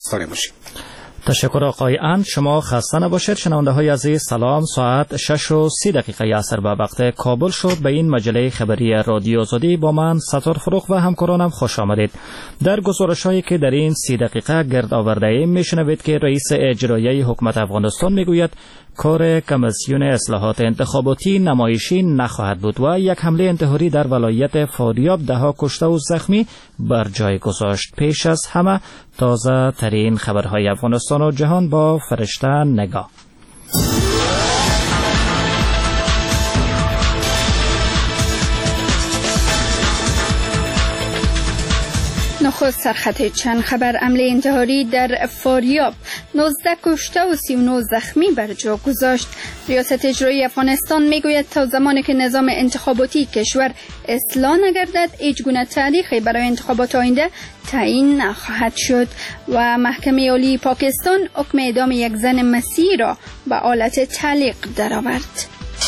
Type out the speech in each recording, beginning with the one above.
سلام باشید. تشکر آقای اند. شما خسته نباشید. شنونده های عزیز سلام. ساعت 6:30 عصر به وقت کابل شد. به این مجله خبری رادیو آزادی با من ستار فروغ و همکارانم خوش آمدید. در گزارش هایی که در این 30 دقیقه گرد آورده ایم میشنوید که رئیس اجرایی حکومت افغانستان میگوید کار کمیسیون اصلاحات انتخاباتی نمایشی نخواهد بود و یک حمله انتحاری در ولایت فاریاب 10 کشته و زخمی بر جای گذاشت. پیش از همه تازه ترین خبرهای افغانستان و جهان با فرشته نگاه. نخست سرخط چند خبر. حمله انتحاری در فاریاب 19 کشته و 39 زخمی بر جا گذاشت. ریاست اجرایی افغانستان میگوید تا زمانی که نظام انتخاباتی کشور اصلاح نگردد هیچ گونه تاریخی برای انتخابات آینده تعیین نخواهد شد و محکمه عالی پاکستان حکم اعدام یک زن مسیحی را به آلت تعلیق درآورد.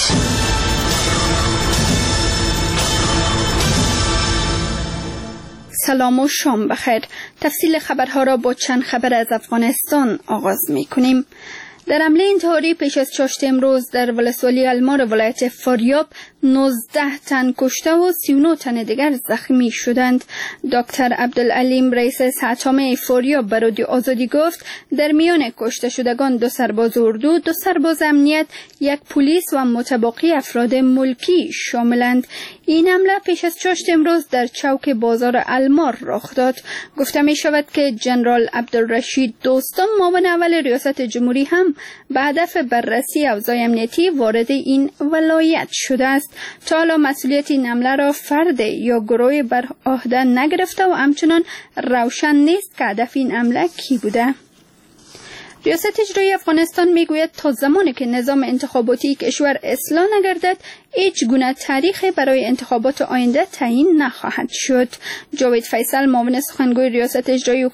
سلام و شام بخیر. تفصیل خبرها را با چند خبر از افغانستان آغاز می‌کنیم. در حمله انتحاری پیش از چاشت امروز در ولسوالی المار ولایت فاریاب 19 تن کشته و 39 تن دیگر زخمی شدند. دکتر عبدالعلیم رئیس سحطامه فاریاب به رادیو آزادی گفت در میان کشته شدگان 2 سرباز اردو، 2 سرباز امنیت، 1 پلیس و متباقی افراد ملکی شاملند. این حمله پیش از چاشت امروز در چوک بازار المار رخ داد. گفته می شود که جنرال عبدالرشید دوستم معاون اول ریاست جمهوری هم به هدف بررسی اوضاع امنیتی وارد این ولایت شده است. تا حالا مسئولیت این حمله را فرد یا گروه بر عهده نگرفته و همچنان روشن نیست که هدف این حمله کی بوده. ریاست اجرایی افغانستان میگوید تا زمانی که نظام انتخاباتی کشور اصلاح نگردد هیچ گونه تاریخی برای انتخابات آینده تعیین نخواهد شد. جاوید فیصل معاون سخنگوی ریاست اجرایی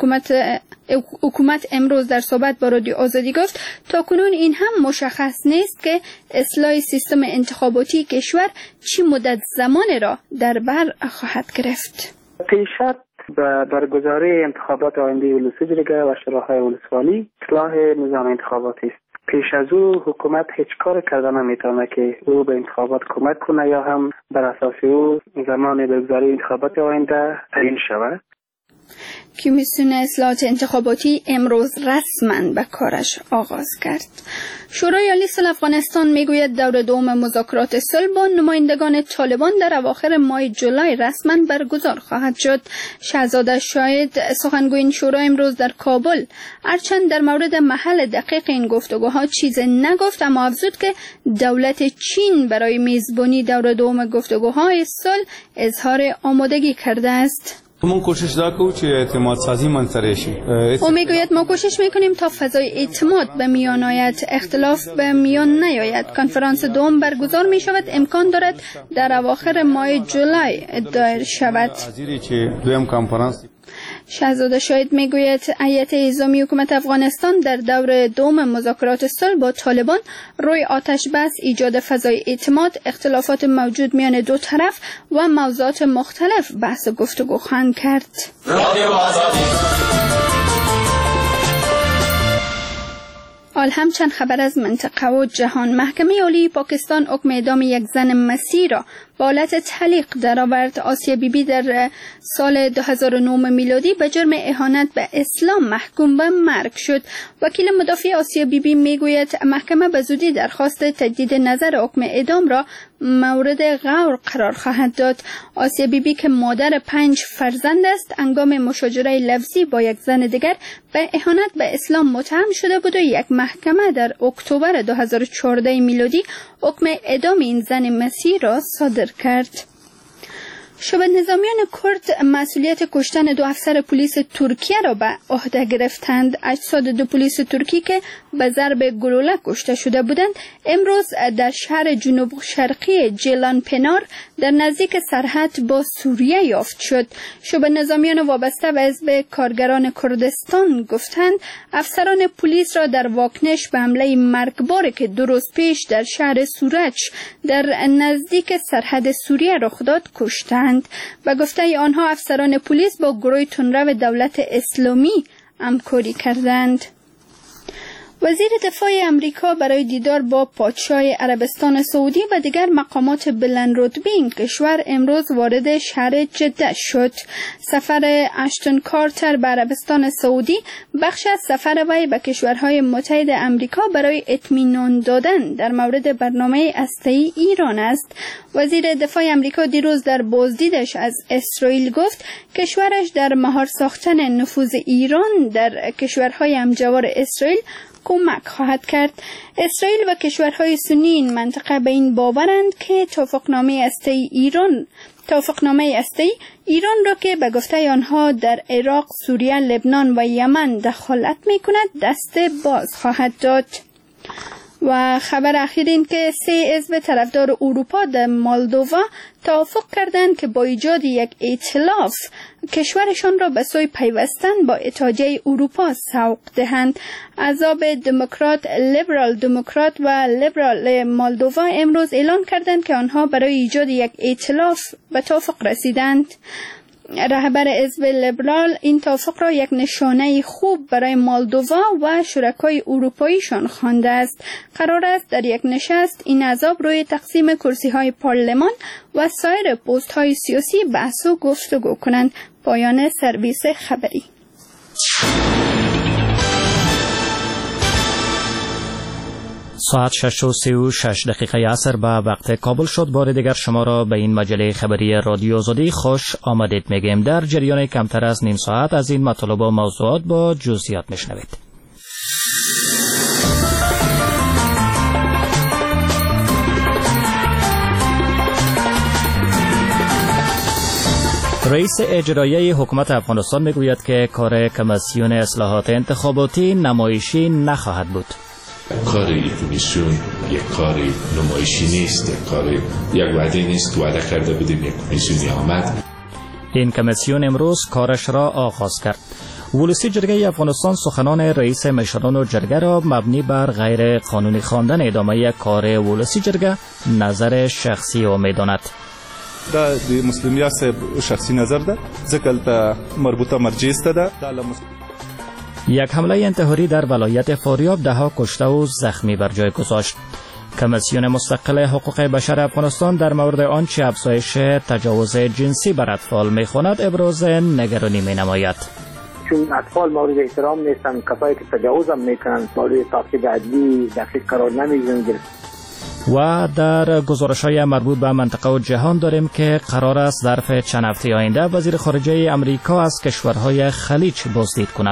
حکومت امروز در صحبت با رادیو آزادی گفت تا کنون این هم مشخص نیست که اصلاح سیستم انتخاباتی کشور چی مدت زمان را در بر خواهد گرفت. پیشت به برگزاری انتخابات آینده ولسوالی و شوراهای ولسوالی اصلاح نظام انتخاباتی است. پیش از او حکومت هیچ کار کرده نمیتونه که او به انتخابات کمک کنه یا هم بر اساس او زمان برگزاری انتخابات آینده تعیین شود. کمیسیون اصلاحات انتخاباتی امروز رسما به کارش آغاز کرد. شورای عالی صلح افغانستان میگوید دور دوم مذاکرات صلح با نمایندگان طالبان در اواخر ماه جولای رسما برگزار خواهد شد. شهزاده شاهد سخنگوی این شورا امروز در کابل هرچند در مورد محل دقیق این گفتگوها چیزی نگفت اما افزود که دولت چین برای میزبانی دور دوم گفتگوهای صلح اظهار آمادگی کرده است. ما کوشش داریم که اعتماد سازی منطقه شی. او میگوید ما کوشش میکنیم تا فضای اعتماد به میان آید، اختلاف به میان نیاید. کنفرانس دوم برگزار می شود، امکان دارد در اواخر ماه جولای دایر شود. شهزاده شاهد میگوید هیئت انتظامی حکومت افغانستان در دور دوم مذاکرات صلح با طالبان روی آتش بس، ایجاد فضای اعتماد، اختلافات موجود میان دو طرف و موضوعات مختلف بحث و گفتگو خواهند کرد. حال هم چند خبر از منطقه و جهان. محکمه عالی پاکستان حکم اعدام یک زن مسیحی را با آلت تعلیق درآورد. آسیا بیبی در سال 2009 میلادی به جرم اهانت به اسلام محکوم به مرگ شد. وکیل مدافع آسیا بیبی میگوید محکمه به زودی درخواست تجدید نظر حکم اعدام را مورد غور قرار خواهد داد. آسیا بیبی که مادر 5 فرزند است، هنگام مشاجره لفظی با یک زن دیگر به اهانت به اسلام متهم شده بود و یک محکمه در اکتبر 2014 میلادی حکم اعدام این زن مسیحی را صادر کرد. شبه نظامیان کرد مسئولیت کشتن 2 افسر پلیس ترکیه را به عهده گرفتند. اجساد 2 پلیس ترکی که به ضرب گلوله کشته شده بودند امروز در شهر جنوب شرقی جیلان پنار در نزدیک سرحد با سوریه یافت شد. شبه نظامیان وابسته به حزب کارگران کردستان گفتند افسران پلیس را در واکنش به حمله مرگباری که 2 روز پیش در شهر سورج در نزدیک سرحد سوریه رخ داد کشتند. و گفته آنها افسران پلیس با گروه تندرو دولت اسلامی همکاری کردند. وزیر دفاع امریکا برای دیدار با پادشاه عربستان سعودی و دیگر مقامات بلندرتبه این کشور امروز وارد شهر جده شد. سفر اشتون کارتر به عربستان سعودی بخش از سفر وی به کشورهای متحد امریکا برای اطمینان دادن در مورد برنامه هسته‌ای ایران است. وزیر دفاع امریکا دیروز در بازدیدش از اسرائیل گفت کشورش در مهار ساختن نفوذ ایران در کشورهای همجوار اسرائیل کمک خواهد کرد. اسرائیل و کشورهای سنی این منطقه به این باورند که توافقنامه هسته‌ای ایران را که به گفته آنها در عراق، سوریه، لبنان و یمن دخالت می‌کند دست باز خواهد داد. و خبر اخیر این که 3 حزب طرفدار اروپا در مولدووا توافق کردند که با ایجاد یک ائتلاف کشورشان را به سوی پیوستن با اتحادیه اروپا سوق دهند. احزاب دموکرات، لیبرال دموکرات و لیبرال مولدووا امروز اعلان کردند که آنها برای ایجاد یک ائتلاف به توافق رسیدند. رهبر حزب لیبرال این توافق را یک نشانه خوب برای مولدووا و شرکای اروپاییشان خوانده است. قرار است در یک نشست این احزاب روی تقسیم کرسی‌های پارلمان و سایر پست‌های سیاسی بحث و گفتگو کنند. پایان سرویس خبری. ساعت 6:36 عصر به وقت کابل شد. بار دیگر شما را به این مجله خبری رادیو آزادی خوش آمدید میگیم. در جریان کمتر از نیم ساعت از این مطالب و موضوعات با جزئیات میشنوید. رئیس اجرایی حکومت افغانستان میگوید که کار کمیسیون اصلاحات انتخاباتی نمایشی نخواهد بود. کار این کمیسیون یک کار نمایشی نیست، یک وعده نیست که وعده کرده بودیم یک کمیسیونی آمد. این کمیسیون امروز کارش را آغاز کرد. ولسی جرگه افغانستان سخنان رئیس مشران جرگه را مبنی بر غیر قانونی خواندن ادامه کار ولسی جرگه نظر شخصی و میداند. دا د مسلمیت شخصی نظر ده ځکه د مربوطه مرجع است ده. یک حمله انتحاری در ولایت فاریاب 10 کشته و زخمی بر جای گذاشت. کمیسیون مستقل حقوق بشر افغانستان در مورد آنچه افزایش تجاوز جنسی بر اطفال می‌خواند ابراز نگرانی می‌نماید. چون اطفال مورد احترام نیستن، کسایی که تجاوز هم میکنن مورد تعقیب عدلی دقیق قرار نمیگیرند. و در گزارش‌های مربوط به منطقه و جهان داریم که قرار است ظرف چند هفته آینده وزیر خارجه امریکا از کشورهای خلیج بازدید کند.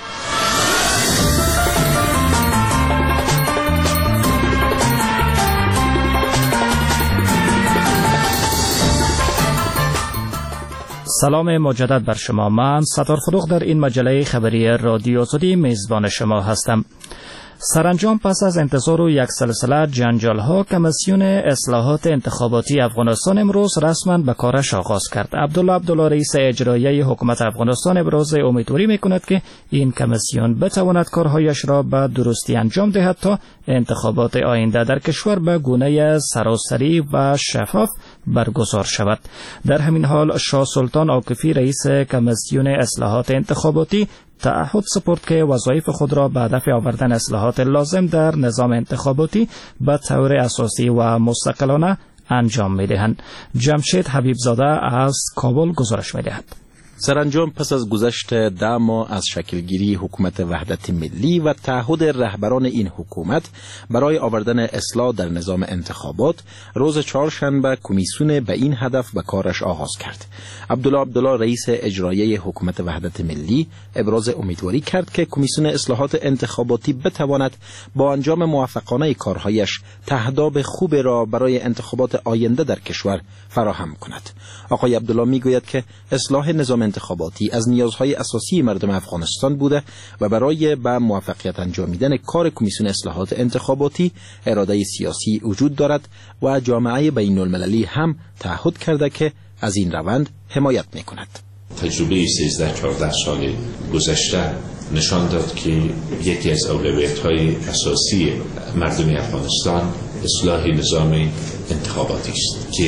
سلام مجدد بر شما. من ستار فروغ در این مجله خبری رادیو آزادی میزبان شما هستم. سرانجام پس از انتظار و یک سلسله جنجال‌ها کمیسیون اصلاحات انتخاباتی افغانستان امروز رسما به کارش آغاز کرد. عبدالله رئیس اجرایی حکومت افغانستان ابراز امیدواری می‌کند که این کمیسیون بتواند کارهایش را به درستی انجام دهد تا انتخابات آینده در کشور به گونه سراسری و شفاف برگزار شود. در همین حال شاه سلطان عاکفی رئیس کمیسیون اصلاحات انتخاباتی تعهد سپرد که وظایف خود را به هدف آوردن اصلاحات لازم در نظام انتخاباتی به طور اساسی و مستقلانه انجام می‌دهند. جمشید حبیبزاده از کابل گزارش می‌دهد. سرانجام پس از گذشت 10 ماه از شکلگیری حکومت وحدت ملی و تعهد رهبران این حکومت برای آوردن اصلاح در نظام انتخابات، روز چهارشنبه کمیسیون به این هدف به کارش آغاز کرد. عبدالله رئیس اجرایی حکومت وحدت ملی ابراز امیدواری کرد که کمیسیون اصلاحات انتخاباتی بتواند با انجام موفقانه کارهایش تهداب خوب را برای انتخابات آینده در کشور فراهم کند. آقای عبدالله میگوید که اصلاح نظام انتخاباتی از نیازهای اساسی مردم افغانستان بوده و برای به موفقیت انجامیدن کار کمیسیون اصلاحات انتخاباتی اراده سیاسی وجود دارد و جامعه بین المللی هم تعهد کرده که از این روند حمایت میکند. تجربه 13-14 سال گذشته نشان داد که یکی از اولویت‌های اساسی مردم افغانستان اصلاح نظام انتخاباتی است که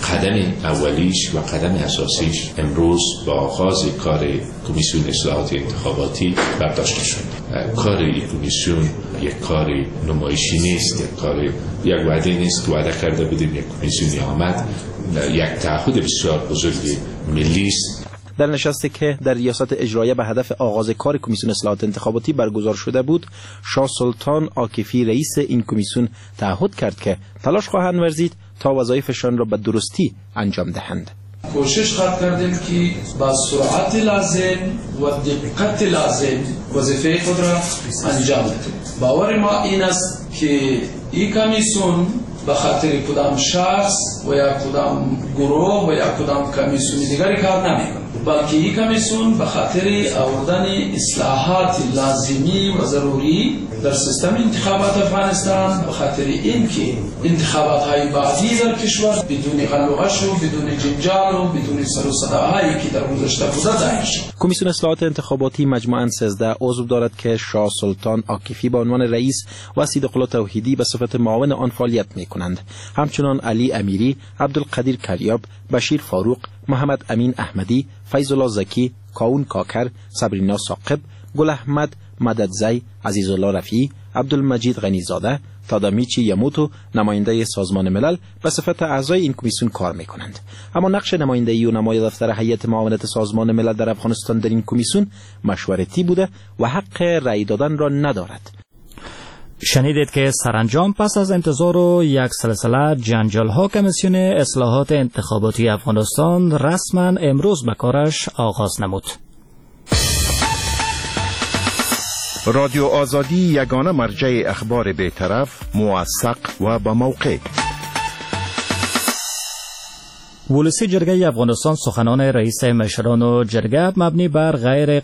قدم اولیش و قدم اساسیش امروز با آغاز کار کمیسیون اصلاحات انتخاباتی برداشته شد. کار این کمیسیون یک کار نمایشی نیست، یک وعده نیست که وعده کرده بودیم یک کمیسیونی آمد، یک تعهد بسیار بزرگی ملی است. در نشستی که در ریاست اجرایه به هدف آغاز کار کمیسیون اصلاحات انتخاباتی برگزار شده بود، شاه سلطان عاکفی رئیس این کمیسیون تعهد کرد که تلاش خواهند ورزید تا وظایفشان را به درستی انجام دهند. کوشش کردیم که با سرعت لازم و دقت لازم وظیفه خود را انجام دهیم. باور ما این است که این کمیسیون به خاطر کدام شخص و یا کدام گروه و یا کدام کمیسیون دیگری کار نمی‌کند، بلکه این کمیسیون به خاطر آوردن اصلاحات لازمی و ضروری در سیستم انتخابات افغانستان، به خاطر اینکه انتخابات بعدی در کشور بدون غلغش و بدون جنجال و بدون سر و صداهایی که در گذشته بوده دایر شد. کمیسیون اصلاحات انتخاباتی مجموعاً 13 عضو دارد که شاه سلطان عاکفی به عنوان رئیس و صدیقالله توحیدی به صفت معاون آن فعالیت می‌کنند. همچنان علی امیری، عبدالقدیر کریاب، بشیر فاروق، محمد امین احمدی، فیض الله زکی، کاون کاکر، صبرینا ثاقب، گل احمد مددزی، عزیزالله رفیعی، عبدالمجید غنیزاده، تادامیچی یموتو نماینده سازمان ملل به صفت اعضای این کمیسیون کار می‌کنند. اما نقش نمایندگی و نمای دفتر هیئت معاونت سازمان ملل در افغانستان در این کمیسیون مشورتی بوده و حق رأی دادن را ندارد. شنیدید که سرانجام پس از انتظار و یک سلسله جنجال‌ها کمیسیون اصلاحات انتخاباتی افغانستان رسما امروز به کارش آغاز نمود. رادیو آزادی یگانه مرجع اخبار بی‌طرف، موثق و با موقع. ولسی جرگه افغانستان سخنان رئیس مشران و جرگه مبنی بر غیر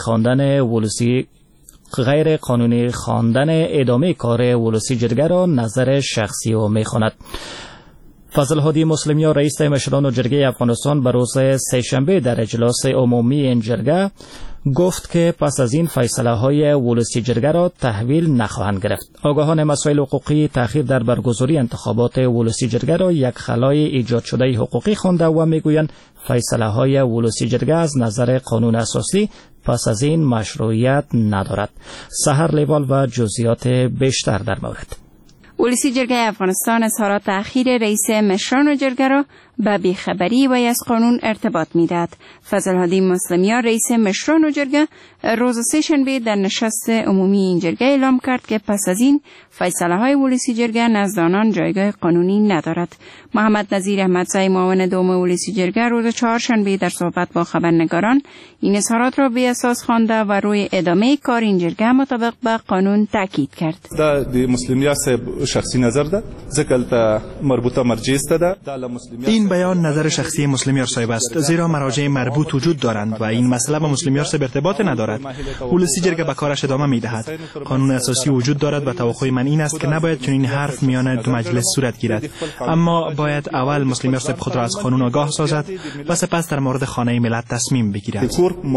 قانونی خواندن ادامه کار ولسی جرگه را نظر شخصی او می‌خواند. فضل هادی مسلمیان رئیس مشران و جرگه افغانستان به روز سه‌شنبه در اجلاس عمومی این جرگه گفت که پس از این فیصله های ولسی جرگه را تحویل نخواهند گرفت. آگاهان مسائل حقوقی تأخیر در برگزاری انتخابات ولسی جرگه را یک خلای ایجاد شده حقوقی خوانده و میگویند فیصله های ولسی جرگه از نظر قانون اساسی پس از این مشروعیت ندارد. سحر لیوال و جزئیات بیشتر در مورد. ولسی جرگه افغانستان اظهارات تأخیر رئیس مشران و جرگه را به بیخبری و از قانون ارتباط می‌دهد. فضل هادی مسلمیان رئیس مشران و جرگه روز سه‌شنبه در نشست عمومی این جرگه اعلام کرد که پس از این فیصله های ولسی جرگه نزد آنان جایگاه قانونی ندارد. محمد نظیر احمدزی معاون دوم ولسی جرگه روز چهارشنبه در صحبت با خبرنگاران این اظهارات را بی اساس خوانده و روی ادامه کار این جرگه مطابق به قانون تاکید کرد. د مسلمیان شخصی نظر ده ځکه ته مربوطه مرجع است ده. این بیان نظر شخصی مسلمیار صاحب است، زیرا مراجع مربوط وجود دارند و این مسئله با مسلمیار صاحب ارتباط ندارد. ولسی جرگه به کارش ادامه می‌دهد. قانون اساسی وجود دارد و توقع من این است که نباید چنین حرف میان دو مجلس صورت گیرد، اما باید اول مسلمیار صاحب خود را از قانون آگاه سازد و سپس در مورد خانه ملت تصمیم بگیرد.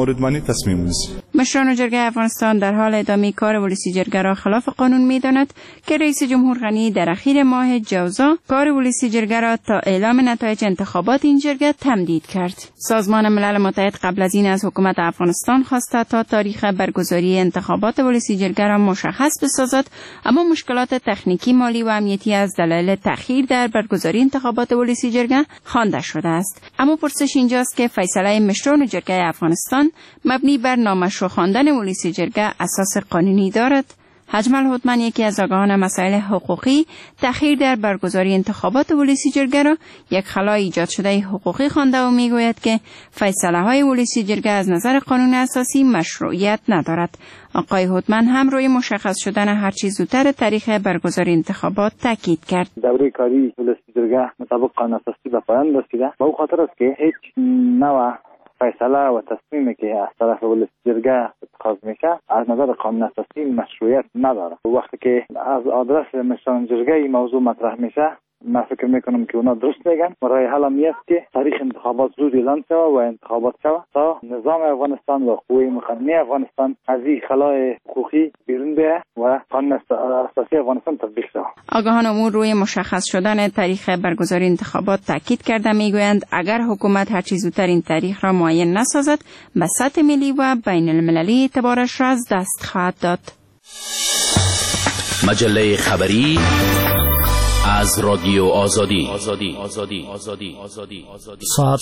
مشران جرگه افغانستان در حال ادامه کار ولسی جرگه را خلاف قانون می‌داند که رئیس جمهور غنی در اخیر ماه جوزا کار ولسی جرگه را تا اعلام نتایج انتخابات این جرگه تمدید کرد. سازمان ملل متحد قبل از این از حکومت افغانستان خواسته تا تاریخ برگزاری انتخابات ولسی جرگه را مشخص بسازد، اما مشکلات تکنیکی، مالی و امنیتی از دلایل تأخیر در برگزاری انتخابات ولسی جرگه خوانده شده است. اما پرسش اینجاست که فیصله مشران جرگه افغانستان مبنی بر نامشروع خواندن ولسی جرگه اساس قانونی دارد؟ حجمل هوتمن، یکی از آگاهان مسائل حقوقی، تأخیر در برگزاری انتخابات ولسی جرگه را یک خلای ایجاد شده حقوقی خوانده و میگوید که فیصله های ولسی جرگه از نظر قانون اساسی مشروعیت ندارد. آقای هوتمن هم روی مشخص شدن هر چیز زودتر تاریخ برگزاری انتخابات تاکید کرد. دوره کاری ولسی جرگه مطابق قانون اساسی به پایان رسیده. به او خاطر است که هیچ نوع فیصله و تصمیمی که از طرف ولسی جرگه اتخاذ میشه از نظر قانون اساسی مشروعیت نداره. وقتی که از آدرس مشران جرگه این موضوع مطرح میشه من فکر میکنم که اونا درست میگن و راه حل هم است که تاریخ انتخابات زود اعلان شود و انتخابات شود تا نظام افغانستان و قوه مقننه افغانستان از این خلای حقوقی بیرون بیاید و قانون اساسی افغانستان تطبیق شود. آگاهان امور روی مشخص شدن تاریخ برگزاری انتخابات تاکید کرده میگویند اگر حکومت هر چه زودتر این تاریخ را معین نسازد به سطح ملی و بین المللی اعتبارش را از دست خواهد داد. مجله خبری از رادیو آزادی. ساعت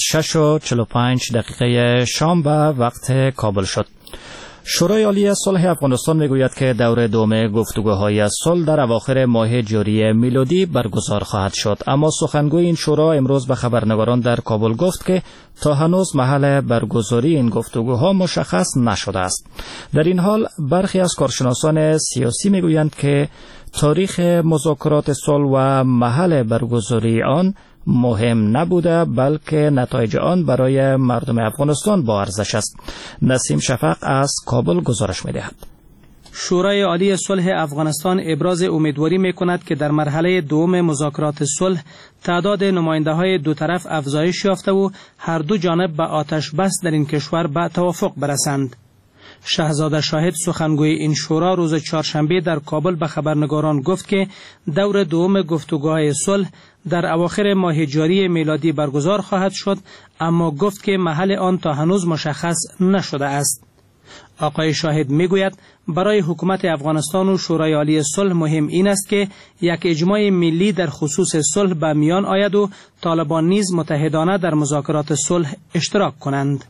6:45 شام به وقت کابل شد. شورای عالی صلح افغانستان میگوید که دور دوم گفتگوهای صلح در اواخر ماه جاری میلادی برگزار خواهد شد، اما سخنگوی این شورا امروز به خبرنگاران در کابل گفت که تا هنوز محل برگزاری این گفتگوها مشخص نشده است. در این حال برخی از کارشناسان سیاسی میگویند که تاریخ مذاکرات صلح و محل برگزاری آن مهم نبوده، بلکه نتایج آن برای مردم افغانستان با ارزش است. نسیم شفق از کابل گزارش می‌دهد. شورای عالی صلح افغانستان ابراز امیدواری می‌کند که در مرحله دوم مذاکرات صلح تعداد نماینده‌های دو طرف افزایش یافته و هر دو جانب به آتش بس در این کشور به توافق برسند. شهزاده شاهد سخنگوی این شورا روز چهارشنبه در کابل به خبرنگاران گفت که دور دوم گفتگوهای صلح در اواخر ماه جاری میلادی برگزار خواهد شد، اما گفت که محل آن تا هنوز مشخص نشده است. آقای شاهد میگوید برای حکومت افغانستان و شورای عالی صلح مهم این است که یک اجماع ملی در خصوص صلح به میان آید و طالبان نیز متحدانه در مذاکرات صلح اشتراک کنند.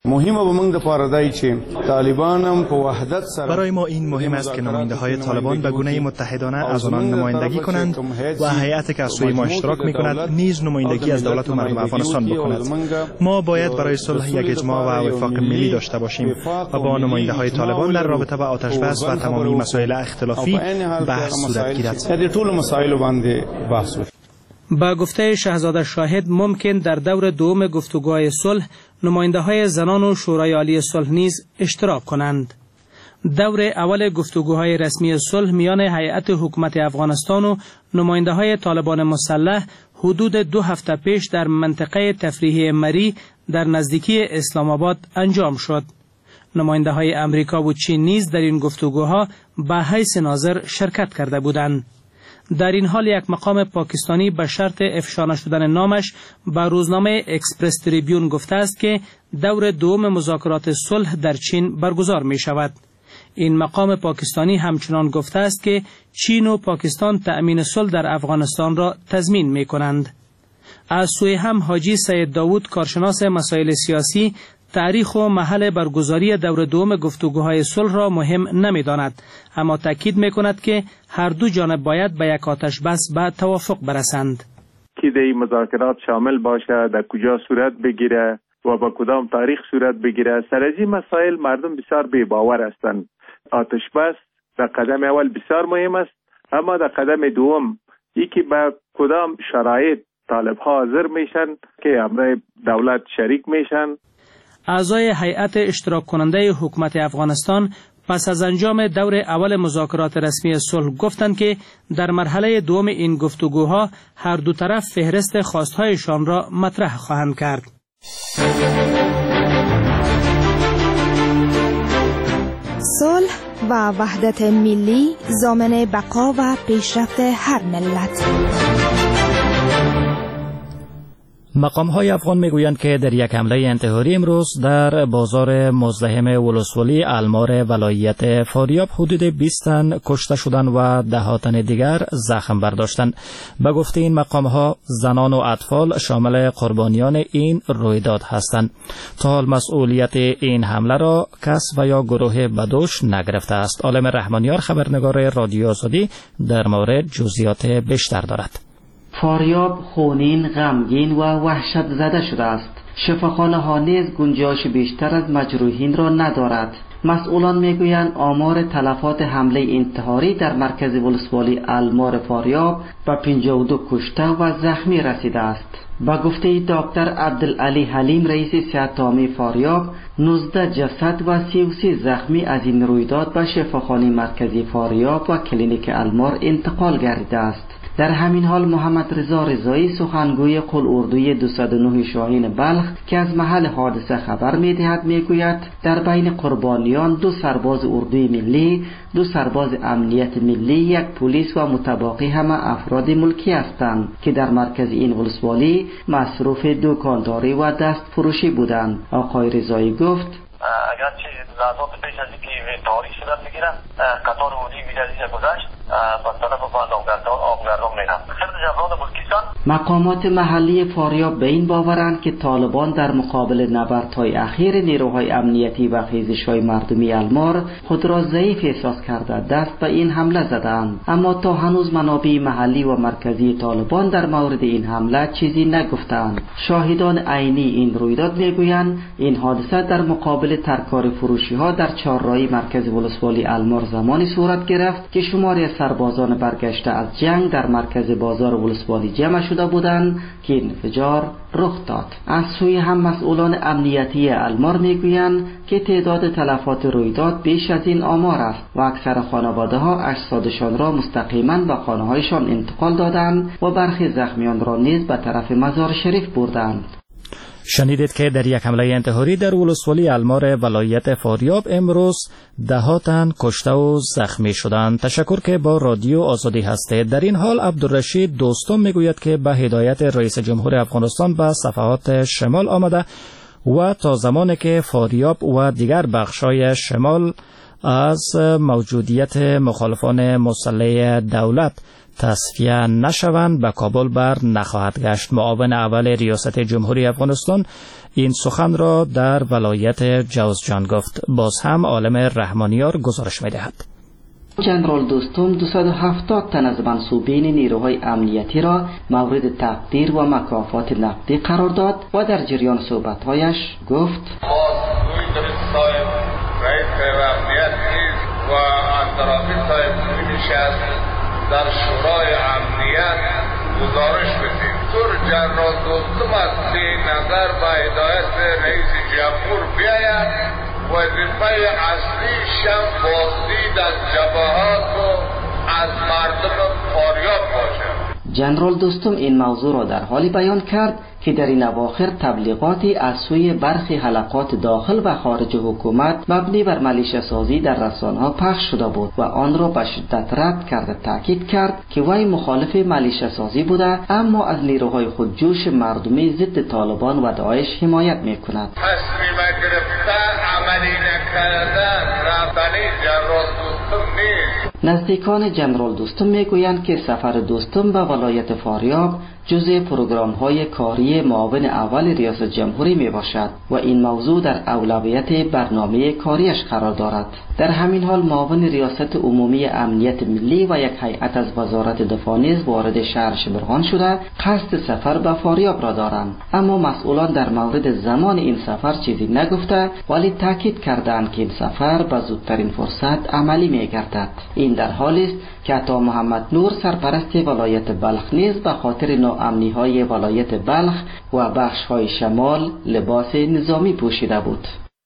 برای ما این مهم است که نماینده‌های طالبان به گونه متحدانه از آنان نمایندگی کنند و هیئتی که از سوی ما اشتراک می‌کند نیز نمایندگی از دولت و مردم افغانستان بکند. ما باید برای صلح یک اجماع و وفاق ملی داشته باشیم و با نماینده‌های طالبان در رابطه با آتش بس و تمامی مسائل اختلافی بحث صورت گیرد. با گفته شهزاده شاهد ممکن در دور دوم گفتگوهای صلح نماینده‌های زنان و شورای عالی صلح نیز اشتراک کنند. دور اول گفتگوهای رسمی صلح میان هیئت حکومت افغانستان و نماینده‌های طالبان مسلح حدود 2 هفته پیش در منطقه تفریحی مری در نزدیکی اسلام آباد انجام شد. نماینده‌های امریکا و چین نیز در این گفتگوها به حیث ناظر شرکت کرده بودند. در این حال یک مقام پاکستانی به شرط افشا نشدن نامش به روزنامه اکسپرس تریبیون گفته است که دور دوم مذاکرات صلح در چین برگزار می شود. این مقام پاکستانی همچنان گفته است که چین و پاکستان تأمین صلح در افغانستان را تضمین می کنند. از سوی هم حاجی سید داوود کارشناس مسائل سیاسی تاریخ و محل برگزاری دور دوم گفتگوهای صلح را مهم نمی‌داند، اما تاکید می‌کند که هر دو جانب باید به یک آتش بس به توافق برسند. که این مذاکرات شامل باشه، در کجا صورت بگیره و با کدام تاریخ صورت بگیره. سر از این مسائل مردم بسیار بی‌باور هستند. آتش بس در قدم اول بسیار مهم است، اما در قدم دوم یکی به کدام شرایط طالب‌ها حاضر میشن که امر دولت شریک میشن. اعضای هیئت اشتراک کننده حکومت افغانستان پس از انجام دور اول مذاکرات رسمی صلح گفتند که در مرحله دوم این گفتگوها هر دو طرف فهرست خواستهایشان را مطرح خواهند کرد. صلح و وحدت ملی ضامن بقا و پیشرفت هر ملت. مقام‌های افغان میگویند که در یک حمله انتحاری امروز در بازار مزدحم ولسوالی المار ولایت فاریاب حدود 20 تن کشته شدند و 10 تن دیگر زخم برداشتند. به گفته این مقام‌ها زنان و اطفال شامل قربانیان این رویداد هستند. تا حال مسئولیت این حمله را کس و یا گروه بدوش نگرفته است. عالم رحمانیار خبرنگار رادیو آزادی در مورد جزئیات بیشتر دارد. فاریاب خونین، غمگین و وحشت زده شده است. شفاخانه ها نیز گنجایش بیشتر از مجروحین را ندارد. مسئولان میگویند آمار تلفات حمله انتحاری در مرکز ولسوالی المار فاریاب به 52 کشته و زخمی رسیده است. با گفته دکتر عبدالعلی حلیم رئیس صحت عامه فاریاب 19 جسد و 33 زخمی از این رویداد به شفاخانه مرکزی فاریاب و کلینیک المار انتقال گردیده است. در همین حال محمد رضا رضایی سخنگوی قل اردوی 209 شاهین بلخ که از محل حادثه خبر می‌دهد میگوید در بین قربانیان 2 سرباز اردوی ملی، 2 سرباز امنیت ملی، 1 پلیس و متباقی همه افراد ملکی هستند که در مرکز این ولسوالی مصروف دکانداری و دست فروشی بودند. آقای رضایی گفت اگرچه لحظات پیش از اینکه تاریخ صورت بگیرن قطار اردوی میدازی گذشت به طرف بند آبگردان میرن خیلی جبران ملکیستان. مقامات محلی فاریاب به این باورند که طالبان در مقابل نبردهای اخیر نیروهای امنیتی و خیزش‌های مردمی المار خود را ضعیف احساس کرده دست به این حمله زدند، اما تا هنوز منابع محلی و مرکزی طالبان در مورد این حمله چیزی نگفتند. شاهدان عینی این رویداد میگویند این حادثه در مقابل ترکار فروشی ها در چهارراهی مرکز ولسوالی المار زمانی صورت گرفت که شماری از سربازان برگشته از جنگ در مرکز بازار ولسوالی جمع شده بودند که انفجار رخ داد. از سوی هم مسئولان امنیتی المار میگویند که تعداد تلفات رویداد بیش از این آمار است و اکثر خانواده ها اجسادشان را مستقیما به خانه هایشان انتقال دادند و برخی زخمیان را نیز به طرف مزار شریف بردند. شنیدید که در یک حمله انتحاری در ولسوالی المار ولایت فاریاب امروز 10 تن کشته و زخمی شدند. تشکر که با رادیو آزادی هستید. در این حال عبدالرشید دوستم میگوید که به هدایت رئیس جمهور افغانستان به صفحات شمال آمده و تا زمانی که فاریاب و دیگر بخشای شمال از موجودیت مخالفان مسلح دولت تصفیه نشوند به کابل بر نخواهد گشت. معاون اول ریاست جمهوری افغانستان این سخن را در ولایت جوزجان گفت. باز هم عالم رحمانیار گزارش می‌دهد. جنرال دوستم 270 تن از منصوبین نیروهای امنیتی را مورد تقدیر و مکافات نقدی قرار داد و در جریان صحبت‌هایش گفت و اطرافی صاحب در شورای امنیت گزارش بدیم. دکتر جنرال دوستم از نظر با هدایت رئیس جمهور بیاید وظیفه اصلی شم بازدید از جبهات و از مردم فاریاب باشد. جنرال دوستم این موضوع را در حالی بیان کرد که در این اواخر تبلیغاتی از سوی برخی حلقات داخل و خارج حکومت مبنی بر ملیشه سازی در رسانه‌ها پخش شده بود و آن را به شدت رد کرده تاکید کرد که وی مخالف ملیشه سازی بوده اما از نیروهای خودجوش مردمی ضد طالبان و داعش حمایت می‌کند. تصمیم گرفتن عملی نکردن رفتنی جنرال دوستم نیست. نزدیکان جنرال دوستم میگویند که سفر دوستم به ولایت فاریاب جزء پروگرام‌های کاری معاون اول ریاست جمهوری میباشد و این موضوع در اولویت برنامه کاریش قرار دارد. در همین حال معاون ریاست عمومی امنیت ملی و یک هیئت از وزارت دفاع نیز وارد شهر شبرغان شده قصد سفر به فاریاب را دارند، اما مسئولان در مورد زمان این سفر چیزی نگفته ولی تاکید کردند که این سفر به زودترین فرصت عملی میگردد. این در حالی است که عطا محمد نور سرپرست ولایت بلخ نیز به خاطر ناامنی‌های ولایت بلخ و بخش‌های شمال لباس نظامی پوشیده بود.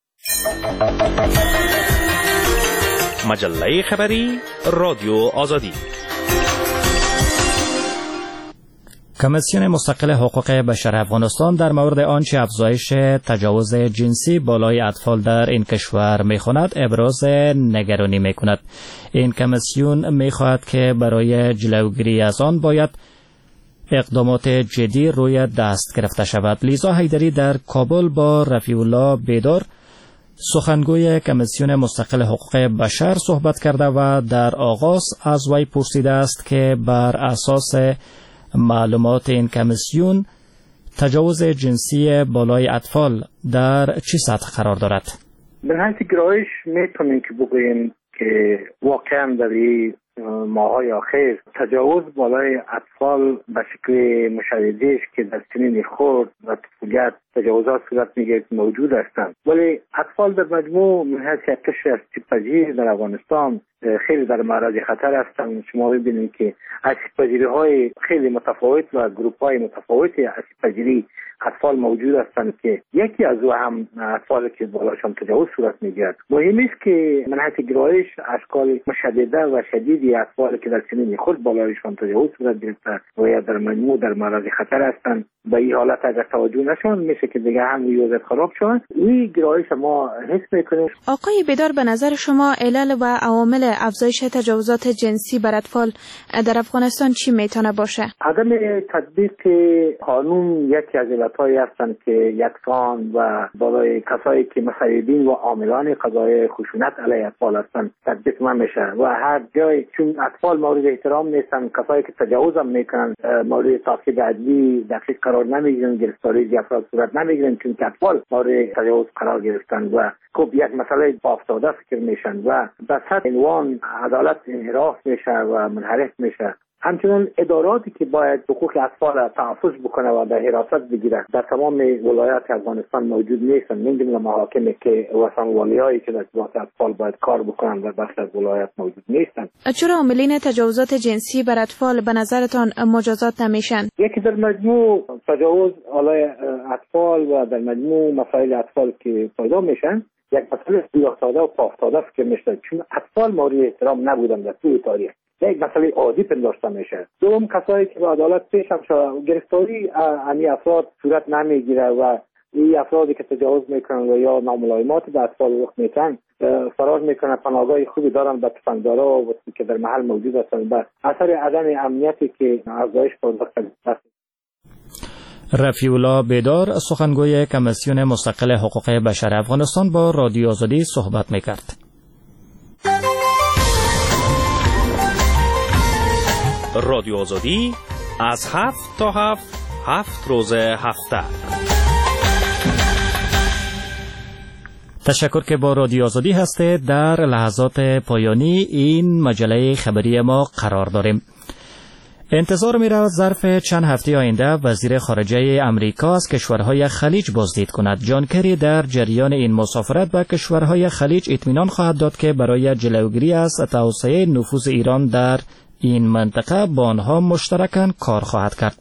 مجله خبری رادیو آزادی. کمیسیون مستقل حقوق بشر افغانستان در مورد آنچه افزایش تجاوز جنسی بالای اطفال در این کشور می‌خواند ابراز نگرانی می‌کند. این کمیسیون می‌خواهد که برای جلوگیری از آن باید اقدامات جدی روی دست گرفته شود. لیزا حیدری در کابل با رفیع الله بیدار سخنگوی کمیسیون مستقل حقوق بشر صحبت کرده و در آغاز از وی پرسیده است که بر اساس معلومات این کمیسیون تجاوز جنسی بالای اطفال در چه سطح قرار دارد؟ به حیث گرایش میتونیم که بگوییم که واقعا در این ماهای آخر تجاوز بالای اطفال به شکل مشاهده است که در سنین خرد و طفولیت تجاوزات صورت میگیرد موجود هستند، ولی اطفال در مجموع من حیث یک قشر آسیب‌پذیر در افغانستان خیلی در معرض خطر هستند. شما ببینید که آسیب‌پذیری‌های خیلی متفاوت و گروپ‌های متفاوتی آسیب‌پذیری اطفال موجود هستند که یکی از او هم اطفالی که بالاشان تجاوز صورت میگیرد. مهم است که من حتی گرایش اشکال مشدده و شدیدی اطفالی که در سنین خود بالایشان تجاوز صورت گرفته و یا در مجموع در معرض خطر هستند، به این حالت اگر توجه نشون میشه که دیگه هم وضعیت خراب شود. این گرایش ما حس میکنیم. آقای بیدار، به نظر شما علل و عوامل افزایش تجاوزات جنسی بر اطفال در افغانستان چی میتونه باشه؟ عدم تطبیق قانون یکی از علتهایی هستند که یکسان و برای کسایی که مسئولین و عاملان قضایی خشونت علیه اطفال هستند تطبیق نمیشه و هر جای چون اطفال مورد احترام نیستن، کسایی که تجاوز هم میکنن مورد تعقیب عدلی دقیق قرار نمیگیرن، گرفتاری افراد صورت نمیگیرن چون اطفال مورد تجاوز قرار گرفتن و خب یک مسئله بافتاده فکر میشن و به سطح عنوان عدالت انحراف میشه و منحرف میشه. همچنین اداراتی که باید حقوق اطفال تحفظ بکنه و در حراست بگیره در تمام ولایات افغانستان موجود نیستن. من جمله محاکمی که وطنوالیایی که در ارتباط اطفال باید کار بکنن در بخش از ولایات موجود نیستن. چرا عاملین تجاوزات جنسی بر اطفال به نظرتان مجازات نمیشن؟ یکی در مجموع تجاوز علیه اطفال و در مجموع مسائل اطفال که پیدا میشن یک مسئله بیافتاده و پافتاده فکر میشه چون اطفال مورد احترام نبودن در طول تاریخ. یک مسئله عادی پنداشته میشه. دوم کسایی که به عدالت پیش هم شد گرفتاری امی افراد صورت نمیگیره و این افرادی که تجاوز میکنن و یا ناملایمات به اطفال رخ میدن فرار میکنن، پناهگاه خوبی دارن به تفنگدارا و که در محل موجود هستن به اثر عدم امنیتی که افزایش پیدا کرده. رفیع الله بیدار، سخنگوی کمیسیون مستقل حقوق بشر افغانستان، با رادیو آزادی صحبت میکرد. رادیو آزادی از 7 تا 7 روز هفته. تشکر که با رادیو آزادی هستید. در لحظات پایانی این مجله خبری ما قرار داریم. انتظار می رود ظرف چند هفته آینده وزیر خارجه امریکا از کشورهای خلیج بازدید کند. جان کری در جریان این مسافرت به کشورهای خلیج اطمینان خواهد داد که برای جلوگیری از توسعه نفوذ ایران در این منطقه با آنها مشترکاً کار خواهد کرد.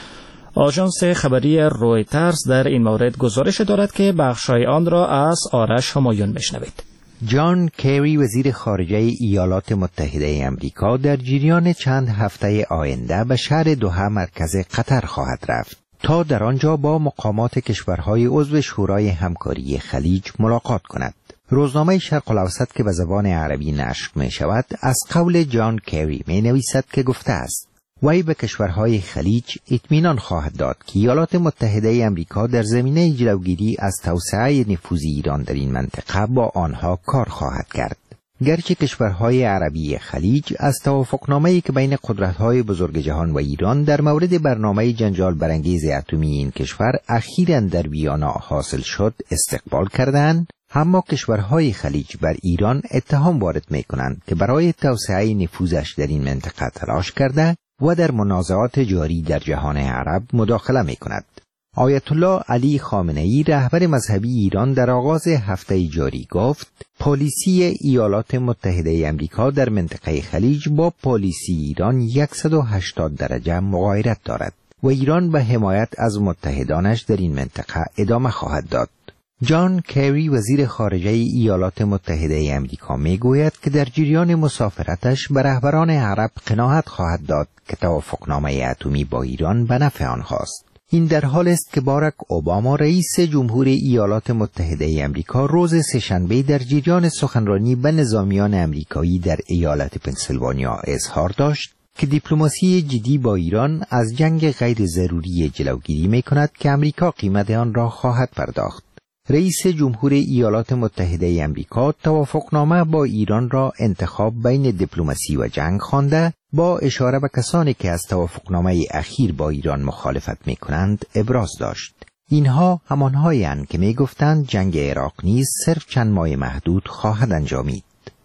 آژانس خبری رویترز در این مورد گزارش دارد که بخشای آن را از آرش همایون بشنوید. جان کری وزیر خارجه ایالات متحده آمریکا در جریان چند هفته آینده به شهر دوحه مرکز قطر خواهد رفت تا در آنجا با مقامات کشورهای عضو شورای همکاری خلیج ملاقات کند. روزنامه شرق الاوسط که به زبان عربی نشر می شود از قول جان کری می نویسد که گفته است وی به کشورهای خلیج اطمینان خواهد داد که ایالات متحده آمریکا در زمینه جلوگیری از توسعه نفوذ ایران در این منطقه با آنها کار خواهد کرد. گرچه کشورهای عربی خلیج از توافقنامه‌ای که بین قدرت‌های بزرگ جهان و ایران در مورد برنامه جنجال برانگیز اتمی این کشور اخیراً در ویانا حاصل شد استقبال کردند، اما کشورهای خلیج بر ایران اتهام وارد می‌کنند که برای توسعه نفوذش در این منطقه تلاش کرده و در منازعات جاری در جهان عرب مداخله می‌کند. آیت الله علی خامنه‌ای رهبر مذهبی ایران در آغاز هفته جاری گفت پالیسی ایالات متحده آمریکا در منطقه خلیج با پالیسی ایران 180 درجه مغایرت دارد و ایران به حمایت از متحدانش در این منطقه ادامه خواهد داد. جان کری وزیر خارجه ایالات متحده آمریکا میگوید که در جریان مسافرتش به رهبران عرب قناعت خواهد داد که توافقنامه اتمی با ایران به نفع آنهاست. این در حال است که باراک اوباما رئیس جمهور ایالات متحده آمریکا روز سه‌شنبه در جریان سخنرانی به نظامیان آمریکایی در ایالت پنسیلوانیا اظهار داشت که دیپلماسی جدی با ایران از جنگ غیر ضروری جلوگیری می‌کند که آمریکا قیمت آن را خواهد پرداخت. رئیس جمهور ایالات متحده آمریکا توافقنامه با ایران را انتخاب بین دیپلماسی و جنگ خوانده، با اشاره به کسانی که از توافقنامه اخیر با ایران مخالفت می‌کنند ابراز داشت. اینها همانهایند که می‌گفتند جنگ عراق نیز صرف چند ماه محدود خواهد انجامید.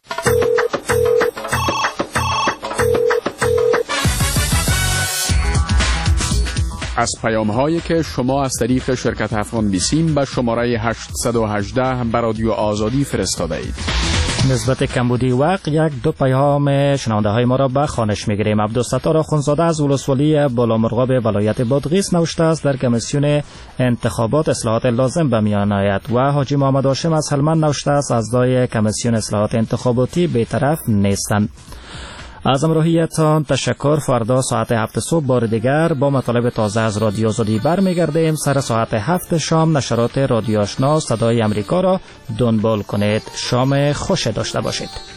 از پیام‌هایی که شما از طریق شرکت افغان بیسیم به شماره 818 به رادیو آزادی فرستاده اید. نسبت کمبودی وقت یک دو پیام شنونده های ما را به خوانش میگیریم. عبدالستار آخوندزاده از ولسوالی بالامرغاب ولایت بادغیس نوشته است در کمیسیون انتخابات اصلاحات لازم به میان آید. و حاجی محمد هاشم از هلمند نوشته است اعضای کمیسیون اصلاحات انتخاباتی بی‌طرف نیستند. از همراهیتان تشکر. فردا ساعت 7 صبح بار دیگر با مطالب تازه از رادیو آزادی برمیگردیم. سر ساعت 7 شام نشرات رادیو آشنا صدای امریکا را دنبال کنید. شام خوش داشته باشید.